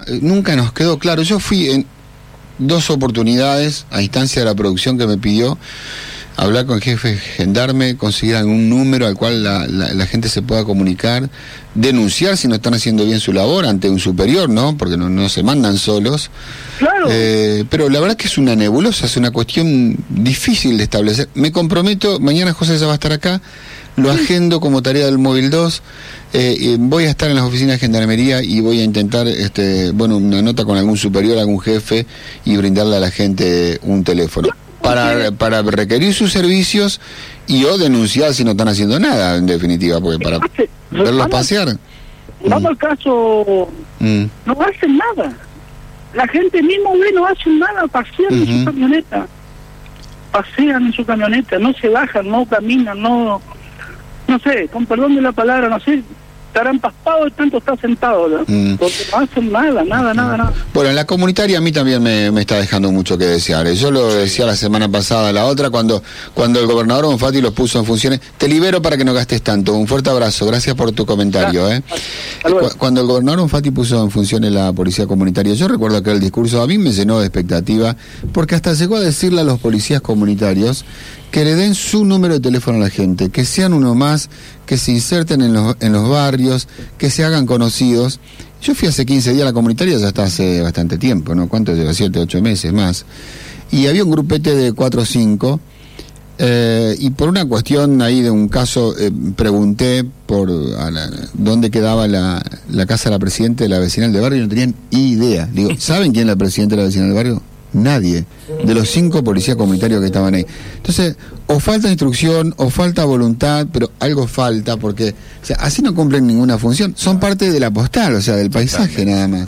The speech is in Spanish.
nunca nos quedó claro. Yo fui en 2 oportunidades a instancia de la producción que me pidió hablar con el jefe de gendarme, conseguir algún número al cual la gente se pueda comunicar, denunciar si no están haciendo bien su labor ante un superior, ¿no? Porque no se mandan solos. Claro. Pero la verdad que es una nebulosa, es una cuestión difícil de establecer. Me comprometo, mañana José ya va a estar acá, lo agendo como tarea del Móvil 2, voy a estar en las oficinas de Gendarmería y voy a intentar, una nota con algún superior, algún jefe, y brindarle a la gente un teléfono. Para requerir sus servicios y o denunciar si no están haciendo nada, en definitiva, porque para verlos pasear. Vamos al caso, no hacen nada. La gente mismo ve, no hacen nada, pasean en su camioneta. Pasean en su camioneta, no se bajan, no caminan, no sé, con perdón de la palabra, no sé, estarán paspados de tanto estar sentado, ¿no? Porque no hacen nada. Bueno, en la comunitaria a mí también me está dejando mucho que desear. Yo lo decía la semana pasada, la otra, cuando el gobernador Bonfatti los puso en funciones. Te libero para que no gastes tanto. Un fuerte abrazo, gracias por tu comentario. Cuando el gobernador Bonfatti puso en funciones la policía comunitaria, yo recuerdo que el discurso a mí me llenó de expectativa, porque hasta llegó a decirle a los policías comunitarios que le den su número de teléfono a la gente, que sean uno más, que se inserten en los barrios, que se hagan conocidos. Yo fui hace 15 días a la comunitaria, ya está hace bastante tiempo, ¿no? ¿Cuánto lleva? 7, 8 meses más. Y había un grupete de 4 o 5, y por una cuestión ahí de un caso, pregunté dónde quedaba la casa de la presidenta de la vecinal de barrio, y no tenían idea. Digo, ¿saben quién es la presidenta de la vecinal de barrio? Nadie, de los 5 policías comunitarios que estaban ahí. Entonces, o falta instrucción, o falta voluntad, pero algo falta, porque así no cumplen ninguna función. Son parte de la postal, del paisaje nada más.